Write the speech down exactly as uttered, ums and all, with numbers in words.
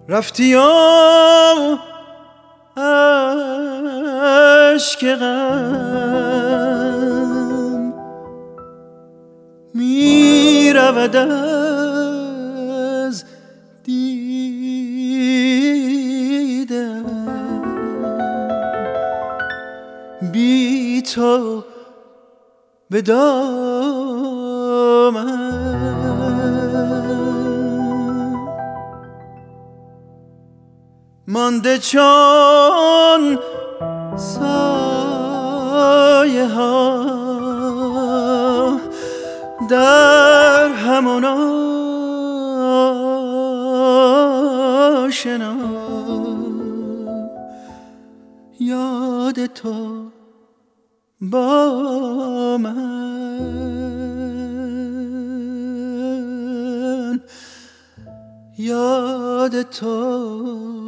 رفتی و عشق غم می رود از دیدم، بی تو به دامن مانده چون سایه ها در همان آشنا. یاد تو با من، یاد تو